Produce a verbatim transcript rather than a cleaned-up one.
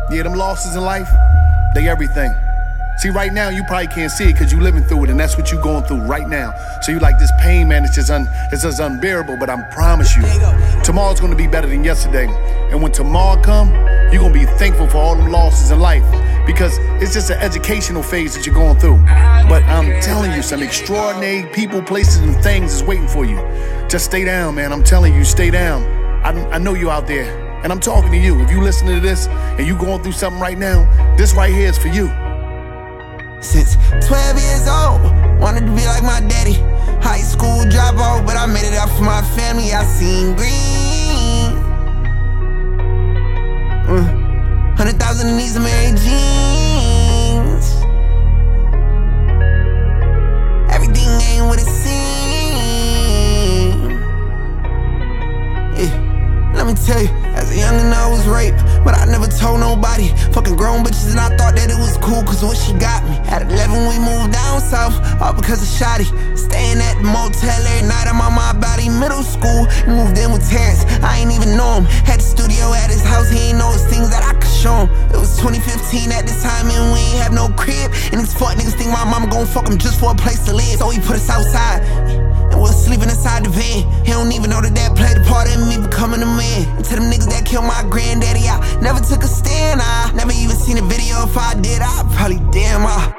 Yeah, them losses in life, they everything. See, right now, you probably can't see it because you living through it, and that's what you going through right now. So you like, this pain, man, it's just, un, it's just unbearable, but I promise you, tomorrow's gonna be better than yesterday. And when tomorrow come, you're gonna be thankful for all them losses in life, because it's just an educational phase that you're going through. But I'm telling you, some extraordinary people, places, and things is waiting for you. Just stay down, man, I'm telling you, stay down. I, I know you out there, and I'm talking to you. If you listening to this, and you going through something right now, this right here is for you. Since twelve years old, wanted to be like my daddy. High school dropout, but I made it out for my family. I seen green. Mm. Hundred thousand in these Mary jeans. Everything ain't what it seems. Yeah. Let me tell you, as a youngin' I was raped, but I never told nobody. Fucking grown bitches and I thought that it was cool, cause what she got me. At eleven we moved down south, all because of Shotty. Staying at the motel every night, I'm on my body. Middle school, moved in with Terrence, I ain't even know him. Had the studio at his house, he ain't know his things that I could show him. It was twenty fifteen at this time and we ain't have no crib. And these fuck niggas think my mama gon' fuck him just for a place to live. So he put us outside, and we was sleeping inside the van. He don't even know that that played a part in me becoming a man. And to them niggas that killed my granddaddy, I never took a stand. I never even seen a video. If I did, I probably damn I